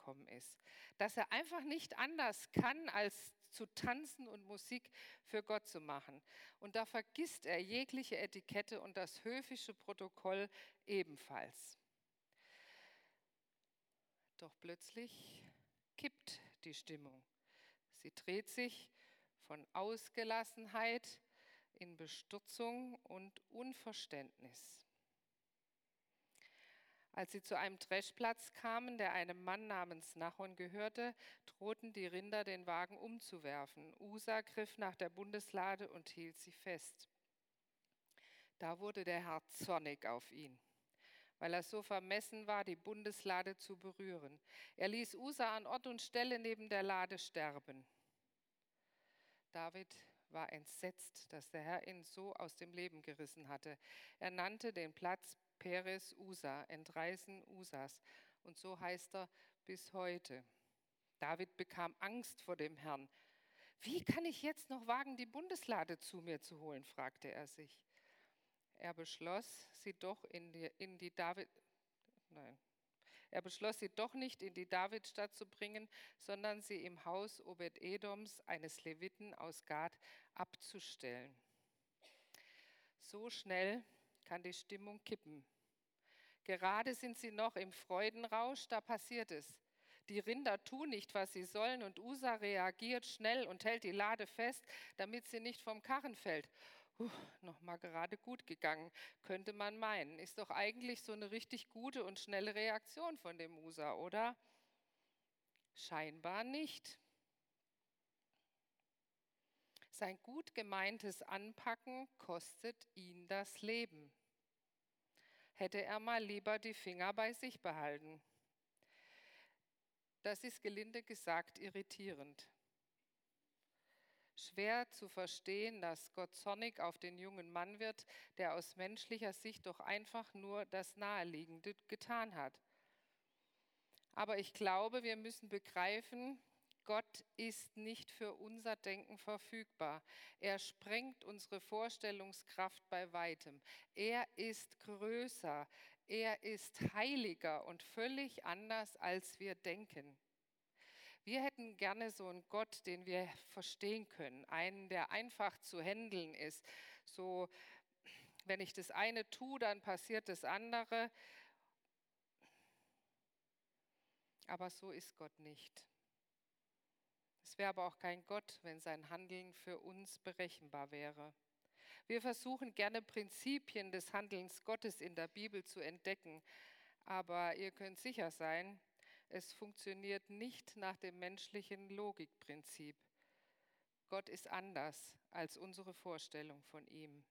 gekommen ist. Dass er einfach nicht anders kann, als zu tanzen und Musik für Gott zu machen. Und da vergisst er jegliche Etikette und das höfische Protokoll ebenfalls. Doch plötzlich kippt die Stimmung. Sie dreht sich von Ausgelassenheit in Bestürzung und Unverständnis. Als sie zu einem Dreschplatz kamen, der einem Mann namens Nachon gehörte, drohten die Rinder, den Wagen umzuwerfen. Usa griff nach der Bundeslade und hielt sie fest. Da wurde der Herr zornig auf ihn, weil er so vermessen war, die Bundeslade zu berühren. Er ließ Usa an Ort und Stelle neben der Lade sterben. David war entsetzt, dass der Herr ihn so aus dem Leben gerissen hatte. Er nannte den Platz Peres Usa, Entreißen Usas. Und so heißt er bis heute. David bekam Angst vor dem Herrn. Wie kann ich jetzt noch wagen, die Bundeslade zu mir zu holen, fragte er sich. Er beschloss, sie doch nicht in die Davidstadt zu bringen, sondern sie im Haus Obed-Edoms, eines Leviten aus Gad, abzustellen. So schnell kann die Stimmung kippen. Gerade sind sie noch im Freudenrausch, da passiert es. Die Rinder tun nicht, was sie sollen, und Usa reagiert schnell und hält die Lade fest, damit sie nicht vom Karren fällt. Noch mal gerade gut gegangen, könnte man meinen. Ist doch eigentlich so eine richtig gute und schnelle Reaktion von dem Usa, oder? Scheinbar nicht. Sein gut gemeintes Anpacken kostet ihn das Leben. Hätte er mal lieber die Finger bei sich behalten. Das ist gelinde gesagt irritierend. Schwer zu verstehen, dass Gott zornig auf den jungen Mann wird, der aus menschlicher Sicht doch einfach nur das Naheliegende getan hat. Aber ich glaube, wir müssen begreifen, Gott ist nicht für unser Denken verfügbar. Er sprengt unsere Vorstellungskraft bei weitem. Er ist größer, er ist heiliger und völlig anders, als wir denken. Wir hätten gerne so einen Gott, den wir verstehen können, einen, der einfach zu handeln ist. So, wenn ich das eine tue, dann passiert das andere. Aber so ist Gott nicht. Es wäre aber auch kein Gott, wenn sein Handeln für uns berechenbar wäre. Wir versuchen gerne Prinzipien des Handelns Gottes in der Bibel zu entdecken, aber ihr könnt sicher sein, es funktioniert nicht nach dem menschlichen Logikprinzip. Gott ist anders als unsere Vorstellung von ihm.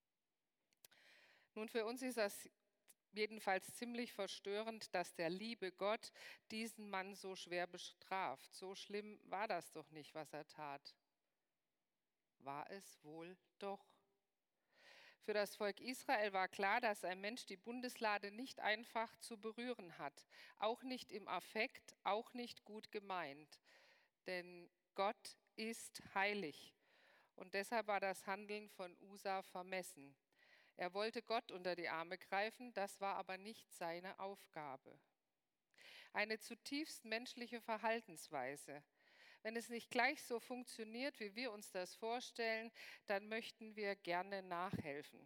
Nun, für uns ist das jedenfalls ziemlich verstörend, dass der liebe Gott diesen Mann so schwer bestraft. So schlimm war das doch nicht, was er tat. War es wohl doch. Für das Volk Israel war klar, dass ein Mensch die Bundeslade nicht einfach zu berühren hat. Auch nicht im Affekt, auch nicht gut gemeint. Denn Gott ist heilig. Und deshalb war das Handeln von Usa vermessen. Er wollte Gott unter die Arme greifen, das war aber nicht seine Aufgabe. Eine zutiefst menschliche Verhaltensweise. Wenn es nicht gleich so funktioniert, wie wir uns das vorstellen, dann möchten wir gerne nachhelfen.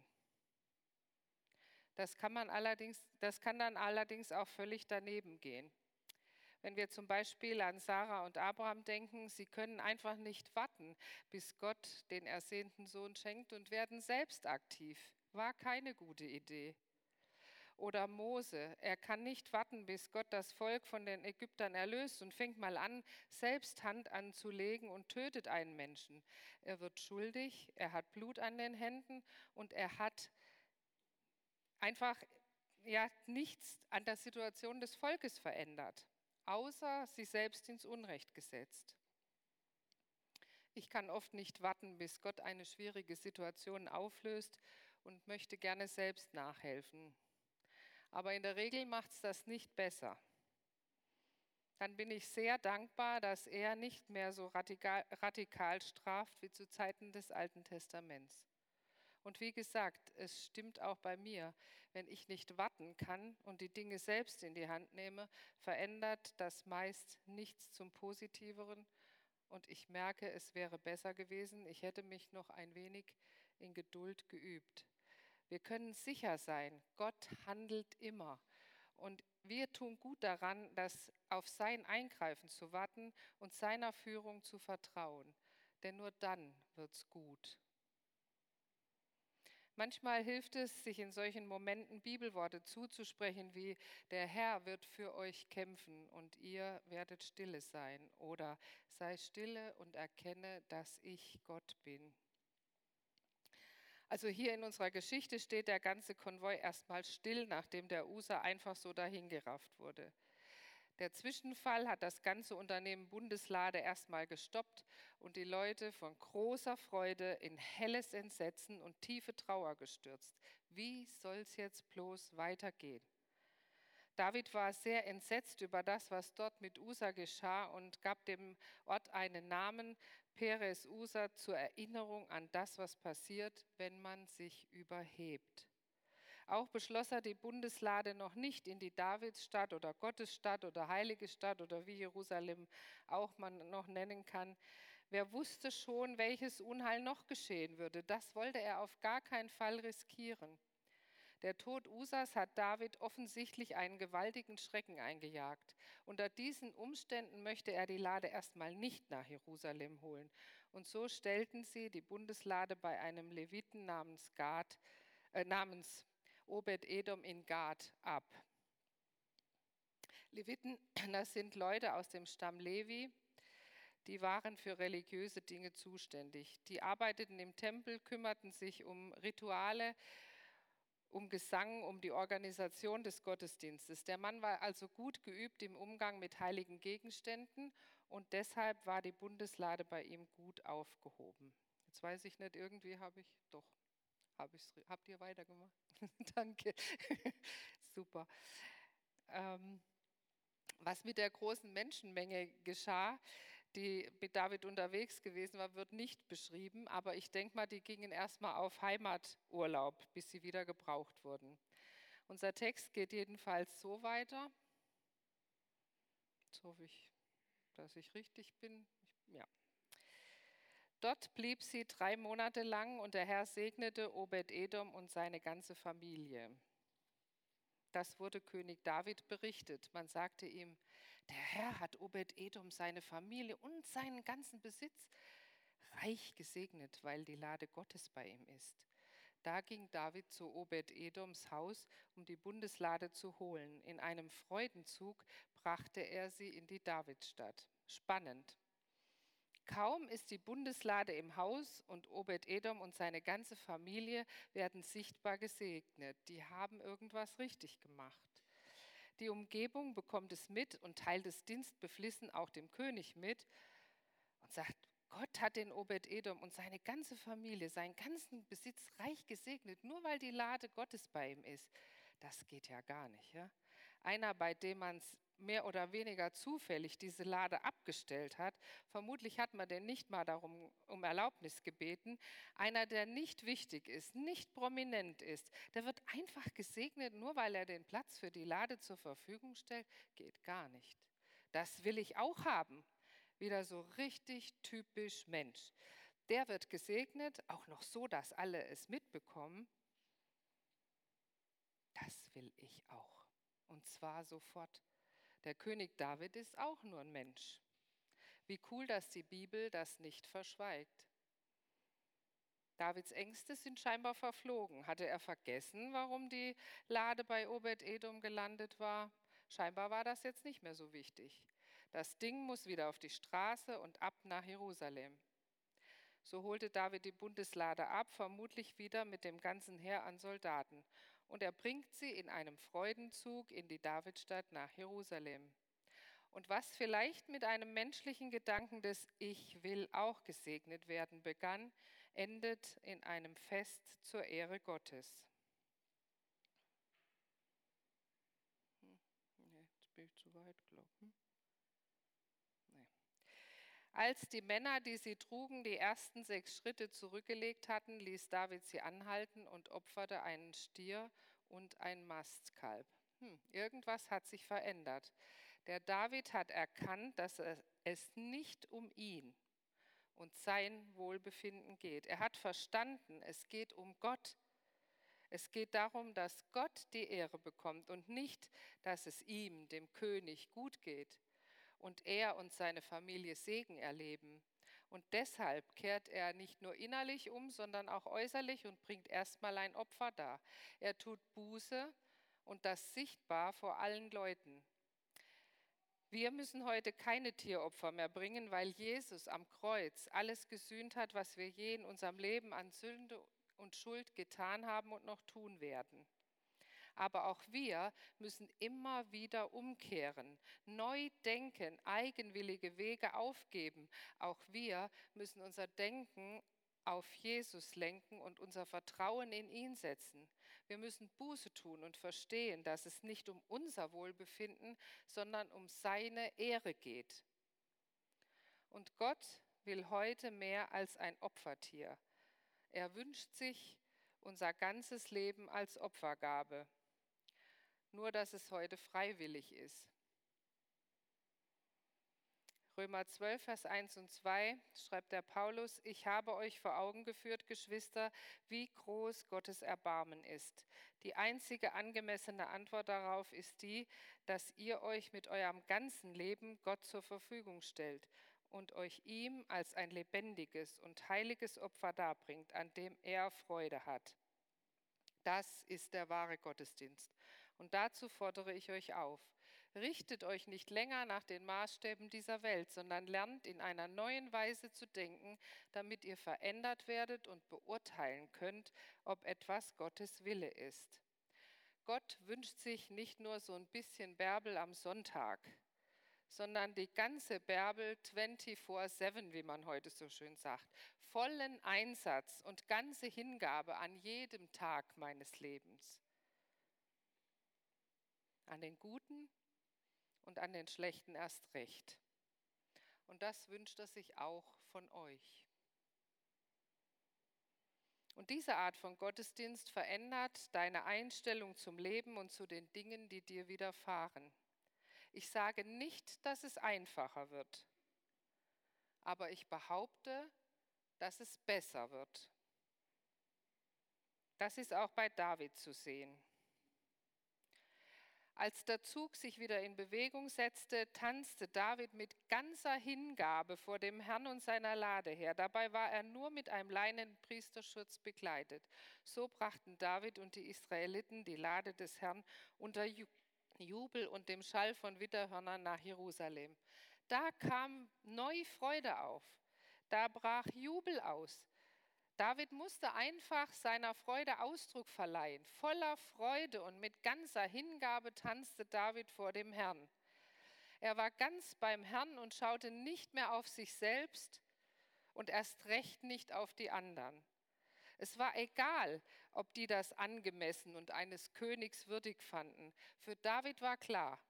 Das kann dann allerdings auch völlig daneben gehen. Wenn wir zum Beispiel an Sarah und Abraham denken, sie können einfach nicht warten, bis Gott den ersehnten Sohn schenkt und werden selbst aktiv. War keine gute Idee. Oder Mose, er kann nicht warten, bis Gott das Volk von den Ägyptern erlöst und fängt mal an, selbst Hand anzulegen und tötet einen Menschen. Er wird schuldig, er hat Blut an den Händen und er hat einfach nichts an der Situation des Volkes verändert, außer sich selbst ins Unrecht gesetzt. Ich kann oft nicht warten, bis Gott eine schwierige Situation auflöst und möchte gerne selbst nachhelfen. Aber in der Regel macht es das nicht besser. Dann bin ich sehr dankbar, dass er nicht mehr so radikal straft wie zu Zeiten des Alten Testaments. Und wie gesagt, es stimmt auch bei mir. Wenn ich nicht warten kann und die Dinge selbst in die Hand nehme, verändert das meist nichts zum Positiveren. Und ich merke, es wäre besser gewesen, ich hätte mich noch ein wenig in Geduld geübt. Wir können sicher sein, Gott handelt immer. Und wir tun gut daran, auf sein Eingreifen zu warten und seiner Führung zu vertrauen. Denn nur dann wird's gut. Manchmal hilft es, sich in solchen Momenten Bibelworte zuzusprechen wie, der Herr wird für euch kämpfen und ihr werdet stille sein. Oder sei stille und erkenne, dass ich Gott bin. Also hier in unserer Geschichte steht der ganze Konvoi erstmal still, nachdem der User einfach so dahingerafft wurde. Der Zwischenfall hat das ganze Unternehmen Bundeslade erstmal gestoppt und die Leute von großer Freude in helles Entsetzen und tiefe Trauer gestürzt. Wie soll's jetzt bloß weitergehen? David war sehr entsetzt über das, was dort mit Usa geschah und gab dem Ort einen Namen, Peres Usa, zur Erinnerung an das, was passiert, wenn man sich überhebt. Auch beschloss er, die Bundeslade noch nicht in die Davidsstadt oder Gottesstadt oder heilige Stadt oder wie Jerusalem auch man noch nennen kann. Wer wusste schon, welches Unheil noch geschehen würde? Das wollte er auf gar keinen Fall riskieren. Der Tod Usas hat David offensichtlich einen gewaltigen Schrecken eingejagt. Unter diesen Umständen möchte er die Lade erstmal nicht nach Jerusalem holen. Und so stellten sie die Bundeslade bei einem Leviten namens Obed-Edom in Gad ab. Leviten, das sind Leute aus dem Stamm Levi, die waren für religiöse Dinge zuständig. Die arbeiteten im Tempel, kümmerten sich um Rituale, um Gesang, um die Organisation des Gottesdienstes. Der Mann war also gut geübt im Umgang mit heiligen Gegenständen und deshalb war die Bundeslade bei ihm gut aufgehoben. Jetzt weiß ich nicht, irgendwie habt ihr weitergemacht? Danke. Super. Was mit der großen Menschenmenge geschah, die mit David unterwegs gewesen war, wird nicht beschrieben, aber ich denke mal, die gingen erstmal auf Heimaturlaub, bis sie wieder gebraucht wurden. Unser Text geht jedenfalls so weiter. Jetzt hoffe ich, dass ich richtig bin. Ja. Dort blieb sie 3 Monate lang und der Herr segnete Obed-Edom und seine ganze Familie. Das wurde König David berichtet. Man sagte ihm, der Herr hat Obed-Edom, seine Familie und seinen ganzen Besitz reich gesegnet, weil die Lade Gottes bei ihm ist. Da ging David zu Obed-Edoms Haus, um die Bundeslade zu holen. In einem Freudenzug brachte er sie in die Davidstadt. Spannend. Kaum ist die Bundeslade im Haus und Obed-Edom und seine ganze Familie werden sichtbar gesegnet. Die haben irgendwas richtig gemacht. Die Umgebung bekommt es mit und teilt es dienstbeflissen auch dem König mit und sagt, Gott hat den Obed-Edom und seine ganze Familie, seinen ganzen Besitz reich gesegnet, nur weil die Lade Gottes bei ihm ist. Das geht ja gar nicht. Ja? Einer, bei dem man es mehr oder weniger zufällig diese Lade abgestellt hat, vermutlich hat man den nicht mal darum um Erlaubnis gebeten, einer, der nicht wichtig ist, nicht prominent ist, der wird einfach gesegnet, nur weil er den Platz für die Lade zur Verfügung stellt, geht gar nicht. Das will ich auch haben. Wieder so richtig typisch Mensch. Der wird gesegnet, auch noch so, dass alle es mitbekommen. Das will ich auch. Und zwar sofort. Der König David ist auch nur ein Mensch. Wie cool, dass die Bibel das nicht verschweigt. Davids Ängste sind scheinbar verflogen. Hatte er vergessen, warum die Lade bei Obed-Edom gelandet war? Scheinbar war das jetzt nicht mehr so wichtig. Das Ding muss wieder auf die Straße und ab nach Jerusalem. So holte David die Bundeslade ab, vermutlich wieder mit dem ganzen Heer an Soldaten. Und er bringt sie in einem Freudenzug in die Davidstadt nach Jerusalem. Und was vielleicht mit einem menschlichen Gedanken des Ich will auch gesegnet werden begann, endet in einem Fest zur Ehre Gottes. Nee, jetzt bin ich zu weit, glaube ich. Nee. Als die Männer, die sie trugen, die ersten 6 Schritte zurückgelegt hatten, ließ David sie anhalten und opferte einen Stier und ein Mastkalb. Irgendwas hat sich verändert. Der David hat erkannt, dass es nicht um ihn und sein Wohlbefinden geht. Er hat verstanden, es geht um Gott. Es geht darum, dass Gott die Ehre bekommt und nicht, dass es ihm, dem König, gut geht und er und seine Familie Segen erleben. Und deshalb kehrt er nicht nur innerlich um, sondern auch äußerlich und bringt erstmal ein Opfer dar. Er tut Buße und das sichtbar vor allen Leuten. Wir müssen heute keine Tieropfer mehr bringen, weil Jesus am Kreuz alles gesühnt hat, was wir je in unserem Leben an Sünde und Schuld getan haben und noch tun werden. Aber auch wir müssen immer wieder umkehren, neu denken, eigenwillige Wege aufgeben. Auch wir müssen unser Denken auf Jesus lenken und unser Vertrauen in ihn setzen. Wir müssen Buße tun und verstehen, dass es nicht um unser Wohlbefinden, sondern um seine Ehre geht. Und Gott will heute mehr als ein Opfertier. Er wünscht sich unser ganzes Leben als Opfergabe. Nur, dass es heute freiwillig ist. Römer 12, Vers 1 und 2 schreibt der Paulus: Ich habe euch vor Augen geführt, Geschwister, wie groß Gottes Erbarmen ist. Die einzige angemessene Antwort darauf ist die, dass ihr euch mit eurem ganzen Leben Gott zur Verfügung stellt und euch ihm als ein lebendiges und heiliges Opfer darbringt, an dem er Freude hat. Das ist der wahre Gottesdienst. Und dazu fordere ich euch auf. Richtet euch nicht länger nach den Maßstäben dieser Welt, sondern lernt in einer neuen Weise zu denken, damit ihr verändert werdet und beurteilen könnt, ob etwas Gottes Wille ist. Gott wünscht sich nicht nur so ein bisschen Bärbel am Sonntag, sondern die ganze Bärbel 24/7, wie man heute so schön sagt. Vollen Einsatz und ganze Hingabe an jedem Tag meines Lebens. An den guten und an den schlechten erst recht. Und das wünscht er sich auch von euch. Und diese Art von Gottesdienst verändert deine Einstellung zum Leben und zu den Dingen, die dir widerfahren. Ich sage nicht, dass es einfacher wird, aber ich behaupte, dass es besser wird. Das ist auch bei David zu sehen. Als der Zug sich wieder in Bewegung setzte, tanzte David mit ganzer Hingabe vor dem Herrn und seiner Lade her. Dabei war er nur mit einem leinenen Priesterschutz bekleidet. So brachten David und die Israeliten die Lade des Herrn unter Jubel und dem Schall von Widderhörnern nach Jerusalem. Da kam neu Freude auf. Da brach Jubel aus. David musste einfach seiner Freude Ausdruck verleihen. Voller Freude und mit ganzer Hingabe tanzte David vor dem Herrn. Er war ganz beim Herrn und schaute nicht mehr auf sich selbst und erst recht nicht auf die anderen. Es war egal, ob die das angemessen und eines Königs würdig fanden. Für David war klar,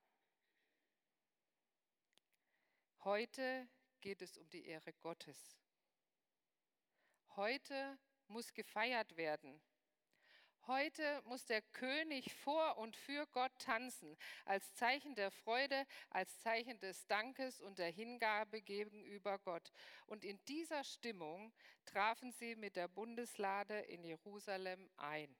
heute geht es um die Ehre Gottes. Heute muss gefeiert werden. Heute muss der König vor und für Gott tanzen, als Zeichen der Freude, als Zeichen des Dankes und der Hingabe gegenüber Gott. Und in dieser Stimmung trafen sie mit der Bundeslade in Jerusalem ein.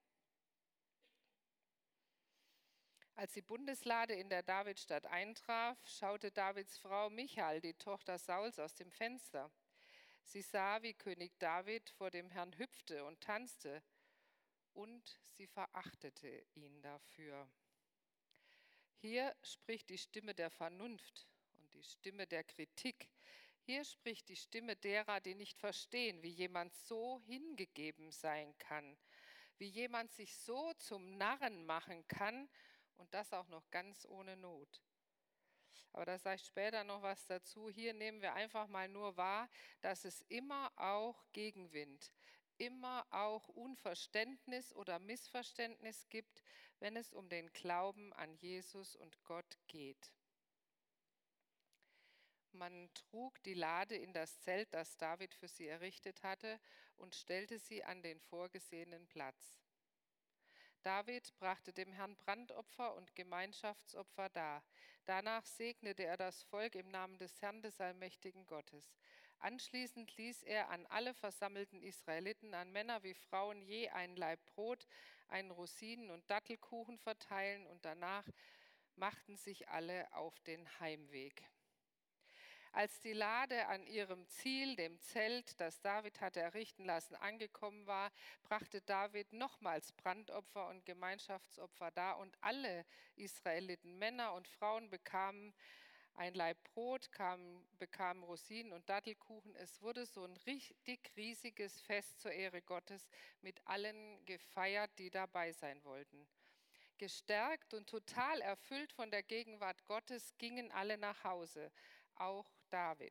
Als die Bundeslade in der Davidstadt eintraf, schaute Davids Frau Michal, die Tochter Sauls, aus dem Fenster. Sie sah, wie König David vor dem Herrn hüpfte und tanzte, und sie verachtete ihn dafür. Hier spricht die Stimme der Vernunft und die Stimme der Kritik. Hier spricht die Stimme derer, die nicht verstehen, wie jemand so hingegeben sein kann, wie jemand sich so zum Narren machen kann und das auch noch ganz ohne Not. Aber da sage ich später noch was dazu. Hier nehmen wir einfach mal nur wahr, dass es immer auch Gegenwind, immer auch Unverständnis oder Missverständnis gibt, wenn es um den Glauben an Jesus und Gott geht. Man trug die Lade in das Zelt, das David für sie errichtet hatte, und stellte sie an den vorgesehenen Platz. David brachte dem Herrn Brandopfer und Gemeinschaftsopfer dar. Danach segnete er das Volk im Namen des Herrn, des allmächtigen Gottes. Anschließend ließ er an alle versammelten Israeliten, an Männer wie Frauen, je ein Laib Brot, einen Rosinen- und Dattelkuchen verteilen, und danach machten sich alle auf den Heimweg. Als die Lade an ihrem Ziel, dem Zelt, das David hatte errichten lassen, angekommen war, brachte David nochmals Brandopfer und Gemeinschaftsopfer dar, und alle Israeliten, Männer und Frauen, bekamen ein Laib Brot, bekamen Rosinen und Dattelkuchen. Es wurde so ein richtig riesiges Fest zur Ehre Gottes mit allen gefeiert, die dabei sein wollten. Gestärkt und total erfüllt von der Gegenwart Gottes gingen alle nach Hause, auch David.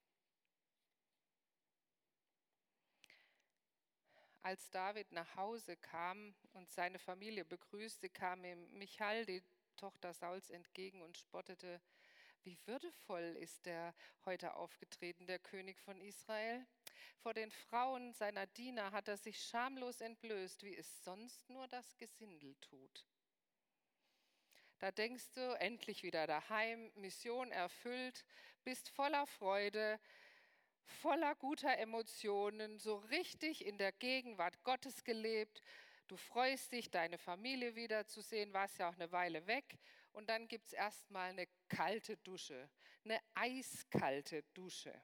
Als David nach Hause kam und seine Familie begrüßte, kam ihm Michal, die Tochter Sauls, entgegen und spottete: Wie würdevoll ist der heute aufgetreten, der König von Israel? Vor den Frauen seiner Diener hat er sich schamlos entblößt, wie es sonst nur das Gesindel tut. Da denkst du, endlich wieder daheim, Mission erfüllt, bist voller Freude, voller guter Emotionen, so richtig in der Gegenwart Gottes gelebt. Du freust dich, deine Familie wiederzusehen, warst ja auch eine Weile weg. Und dann gibt es erstmal eine kalte Dusche, eine eiskalte Dusche.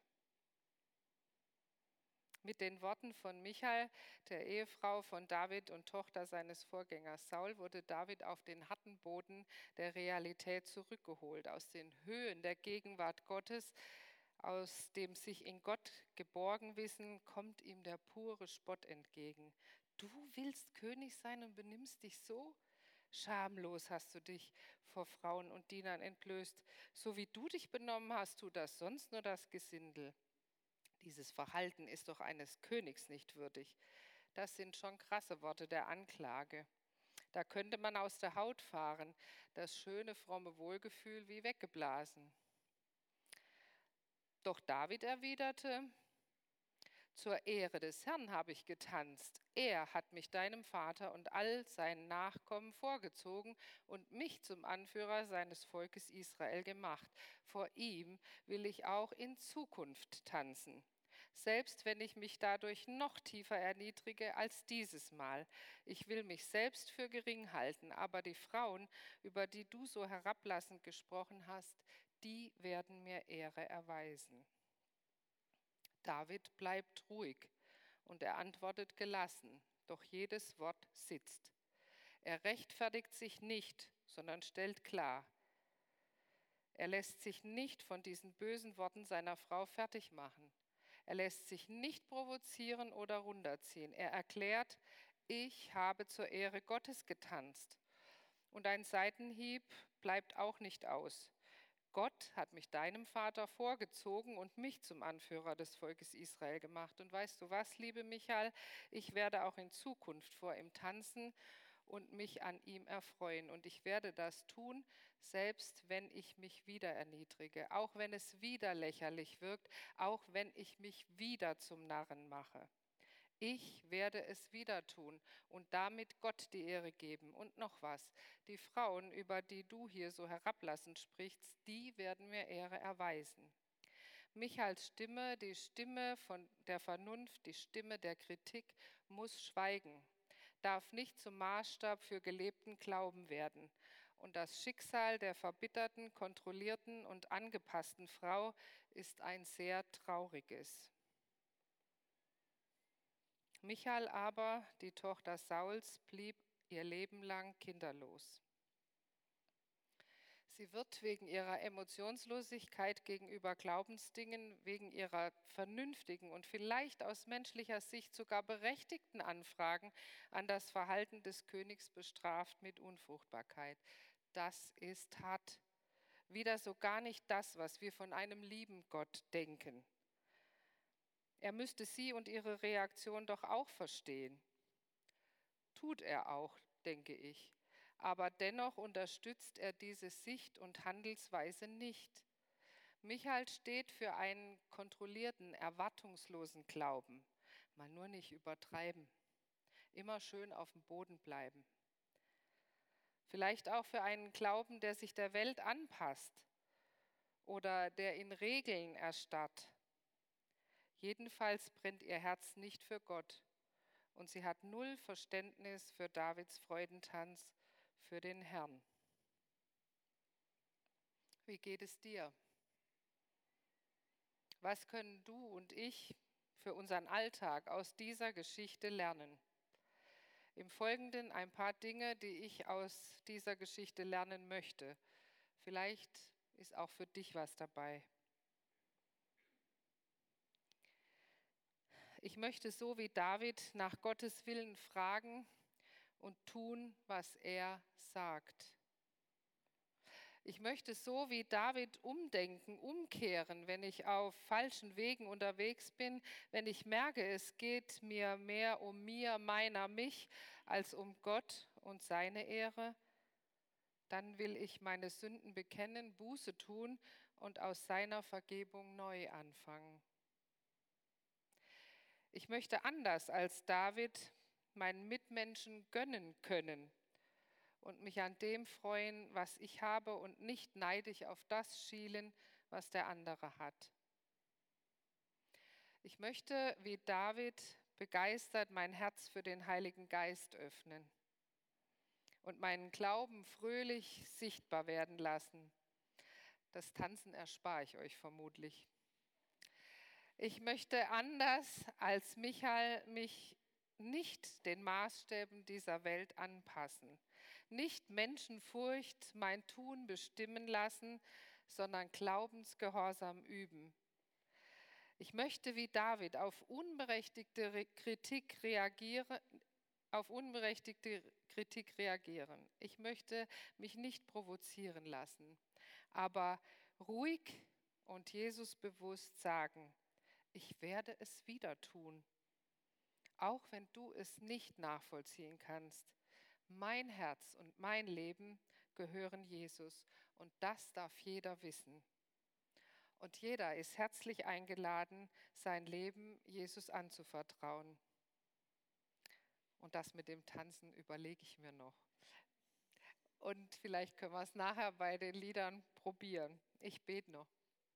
Mit den Worten von Michal, der Ehefrau von David und Tochter seines Vorgängers Saul, wurde David auf den harten Boden der Realität zurückgeholt, aus den Höhen der Gegenwart Gottes, aus dem sich in Gott geborgen wissen, kommt ihm der pure Spott entgegen. Du willst König sein und benimmst dich so? Schamlos hast du dich vor Frauen und Dienern entblößt. So wie du dich benommen hast, tut das sonst nur das Gesindel. Dieses Verhalten ist doch eines Königs nicht würdig. Das sind schon krasse Worte der Anklage. Da könnte man aus der Haut fahren, das schöne, fromme Wohlgefühl wie weggeblasen. Doch David erwiderte: Zur Ehre des Herrn habe ich getanzt. Er hat mich deinem Vater und all seinen Nachkommen vorgezogen und mich zum Anführer seines Volkes Israel gemacht. Vor ihm will ich auch in Zukunft tanzen. Selbst wenn ich mich dadurch noch tiefer erniedrige als dieses Mal. Ich will mich selbst für gering halten, aber die Frauen, über die du so herablassend gesprochen hast, die werden mir Ehre erweisen. David bleibt ruhig und er antwortet gelassen, doch jedes Wort sitzt. Er rechtfertigt sich nicht, sondern stellt klar. Er lässt sich nicht von diesen bösen Worten seiner Frau fertig machen. Er lässt sich nicht provozieren oder runterziehen. Er erklärt: Ich habe zur Ehre Gottes getanzt. Und ein Seitenhieb bleibt auch nicht aus. Gott hat mich deinem Vater vorgezogen und mich zum Anführer des Volkes Israel gemacht. Und weißt du was, liebe Michael, ich werde auch in Zukunft vor ihm tanzen und mich an ihm erfreuen. Und ich werde das tun, selbst wenn ich mich wieder erniedrige, auch wenn es wieder lächerlich wirkt, auch wenn ich mich wieder zum Narren mache. Ich werde es wieder tun und damit Gott die Ehre geben. Und noch was, die Frauen, über die du hier so herablassend sprichst, die werden mir Ehre erweisen. Michals Stimme, die Stimme von der Vernunft, die Stimme der Kritik, muss schweigen, darf nicht zum Maßstab für gelebten Glauben werden. Und das Schicksal der verbitterten, kontrollierten und angepassten Frau ist ein sehr trauriges. Michal aber, die Tochter Sauls, blieb ihr Leben lang kinderlos. Sie wird wegen ihrer Emotionslosigkeit gegenüber Glaubensdingen, wegen ihrer vernünftigen und vielleicht aus menschlicher Sicht sogar berechtigten Anfragen an das Verhalten des Königs bestraft mit Unfruchtbarkeit. Das ist hart. Wieder so gar nicht das, was wir von einem lieben Gott denken. Er müsste sie und ihre Reaktion doch auch verstehen. Tut er auch, denke ich. Aber dennoch unterstützt er diese Sicht und Handelsweise nicht. Michael steht für einen kontrollierten, erwartungslosen Glauben. Mal nur nicht übertreiben. Immer schön auf dem Boden bleiben. Vielleicht auch für einen Glauben, der sich der Welt anpasst oder der in Regeln erstarrt. Jedenfalls brennt ihr Herz nicht für Gott und sie hat null Verständnis für Davids Freudentanz für den Herrn. Wie geht es dir? Was können du und ich für unseren Alltag aus dieser Geschichte lernen? Im Folgenden ein paar Dinge, die ich aus dieser Geschichte lernen möchte. Vielleicht ist auch für dich was dabei. Ich möchte so wie David nach Gottes Willen fragen und tun, was er sagt. Ich möchte so wie David umdenken, umkehren, wenn ich auf falschen Wegen unterwegs bin, wenn ich merke, es geht mir mehr um mir, meiner, mich, als um Gott und seine Ehre. Dann will ich meine Sünden bekennen, Buße tun und aus seiner Vergebung neu anfangen. Ich möchte anders als David meinen Mitmenschen gönnen können und mich an dem freuen, was ich habe und nicht neidisch auf das schielen, was der andere hat. Ich möchte, wie David, begeistert mein Herz für den Heiligen Geist öffnen und meinen Glauben fröhlich sichtbar werden lassen. Das Tanzen erspare ich euch vermutlich. Ich möchte anders als Michael mich nicht den Maßstäben dieser Welt anpassen, nicht Menschenfurcht mein Tun bestimmen lassen, sondern Glaubensgehorsam üben. Ich möchte wie David auf unberechtigte Kritik reagieren. Ich möchte mich nicht provozieren lassen, aber ruhig und Jesus bewusst sagen, ich werde es wieder tun, auch wenn du es nicht nachvollziehen kannst. Mein Herz und mein Leben gehören Jesus und das darf jeder wissen. Und jeder ist herzlich eingeladen, sein Leben Jesus anzuvertrauen. Und das mit dem Tanzen überlege ich mir noch. Und vielleicht können wir es nachher bei den Liedern probieren. Ich bete noch.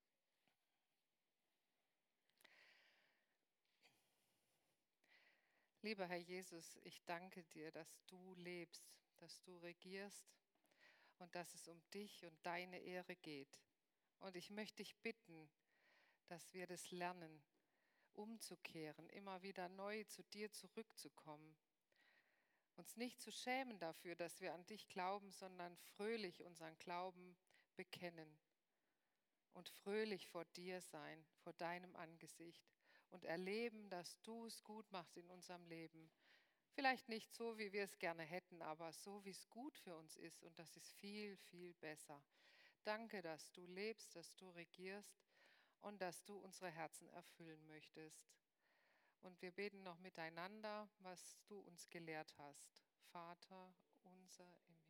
Lieber Herr Jesus, ich danke dir, dass du lebst, dass du regierst und dass es um dich und deine Ehre geht. Und ich möchte dich bitten, dass wir das lernen, umzukehren, immer wieder neu zu dir zurückzukommen. Uns nicht zu schämen dafür, dass wir an dich glauben, sondern fröhlich unseren Glauben bekennen und fröhlich vor dir sein, vor deinem Angesicht und erleben, dass du es gut machst in unserem Leben. Vielleicht nicht so, wie wir es gerne hätten, aber so, wie es gut für uns ist und das ist viel, viel besser. Danke, dass du lebst, dass du regierst und dass du unsere Herzen erfüllen möchtest. Und wir beten noch miteinander, was du uns gelehrt hast. Vater unser im